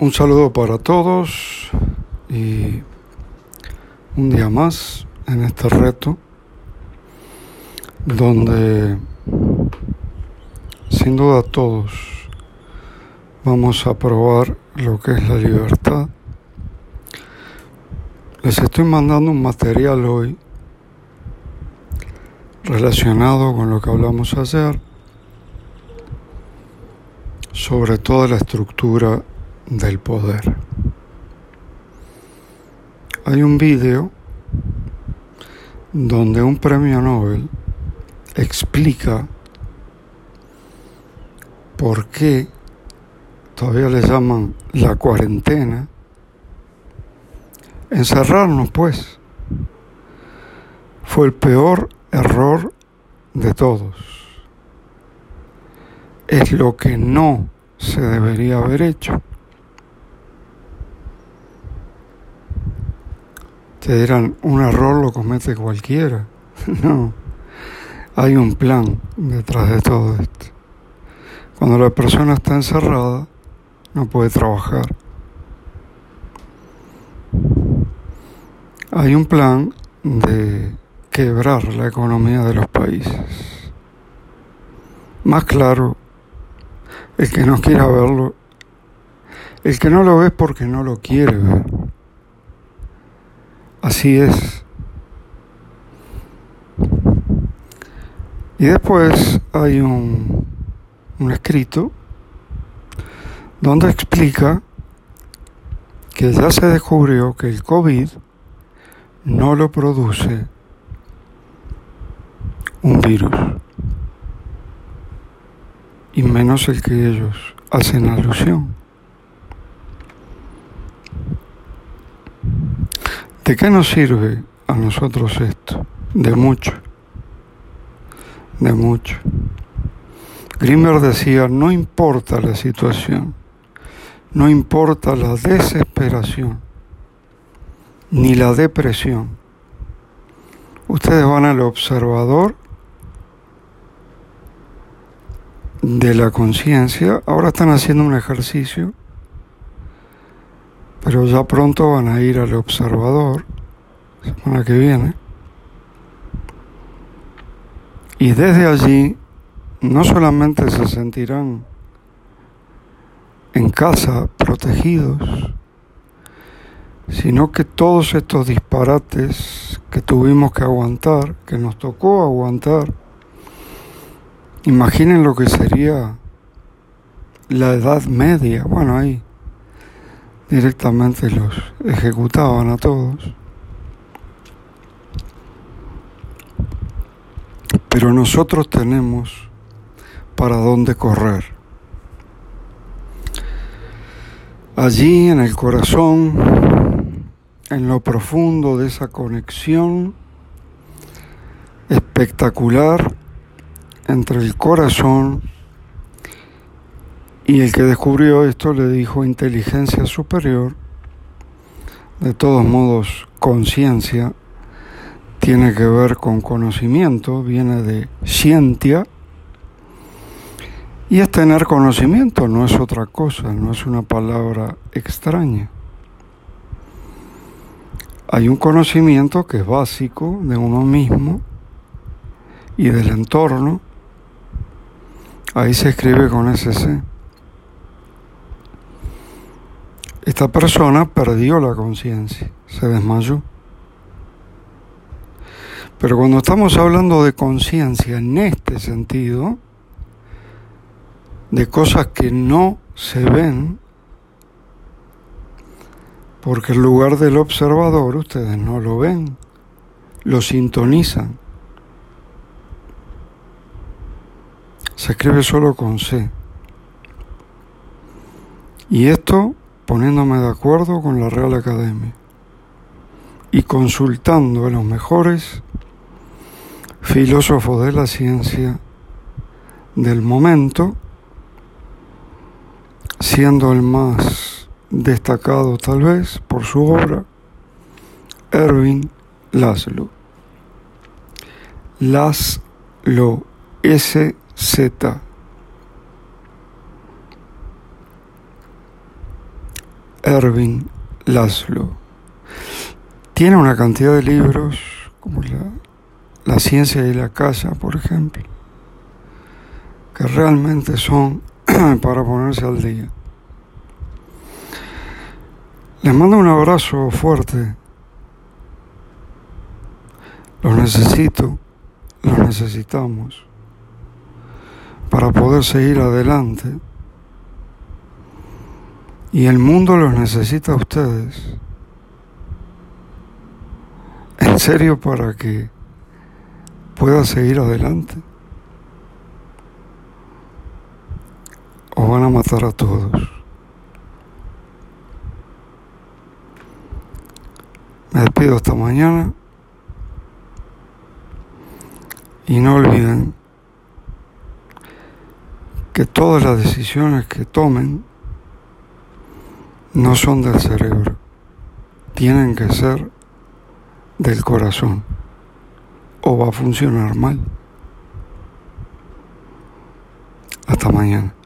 Un saludo para todos y un día más en este reto donde sin duda todos vamos a probar lo que es la libertad. Les estoy mandando un material hoy relacionado con lo que hablamos ayer sobre toda la estructura del poder. Hay un video donde un premio Nobel explica por qué todavía le llaman la cuarentena. Encerrarnos, pues, fue el peor error de todos. Es lo que no se debería haber hecho. Te dirán, un error lo comete cualquiera. No, hay un plan detrás de todo esto. Cuando la persona está encerrada, no puede trabajar. Hay un plan de quebrar la economía de los países. Más claro, el que no quiera verlo, el que no lo ve es porque no lo quiere ver. Así es. Y después hay un escrito donde explica que ya se descubrió que el COVID no lo produce un virus, y menos el que ellos hacen alusión. ¿De qué nos sirve a nosotros esto? De mucho. Grimberg decía, no importa la situación, no importa la desesperación, ni la depresión. Ustedes van al observador de la conciencia. Ahora están haciendo un ejercicio, pero ya pronto van a ir al observador, la semana que viene. Y desde allí, no solamente se sentirán en casa, protegidos, sino que todos estos disparates que tuvimos que aguantar, que nos tocó aguantar, imaginen lo que sería la Edad Media. Bueno, ahí directamente los ejecutaban a todos. Pero nosotros tenemos para dónde correr. Allí en el corazón, en lo profundo de esa conexión espectacular entre el corazón y el que descubrió esto le dijo inteligencia superior. De todos modos, conciencia tiene que ver con conocimiento, viene de scientia, y es tener conocimiento, no es otra cosa, no es una palabra extraña. Hay un conocimiento que es básico de uno mismo y del entorno. Ahí se escribe con SC. Esta persona perdió la conciencia, se desmayó. Pero cuando estamos hablando de conciencia en este sentido, de cosas que no se ven, porque en lugar del observador ustedes no lo ven, lo sintonizan. Se escribe solo con C. Y esto poniéndome de acuerdo con la Real Academia y consultando a los mejores filósofos de la ciencia del momento, siendo el más destacado tal vez por su obra, Ervin Laszlo. Laszlo, SZ. Ervin Laszlo. Tiene una cantidad de libros, como La ciencia y la casa, por ejemplo, que realmente son para ponerse al día. Les mando un abrazo fuerte. Los necesito, los necesitamos para poder seguir adelante. Y el mundo los necesita a ustedes. En serio, para que pueda seguir adelante. O van a matar a todos. Me despido hasta mañana. Y no olviden que todas las decisiones que tomen no son del cerebro, tienen que ser del corazón, o va a funcionar mal. Hasta mañana.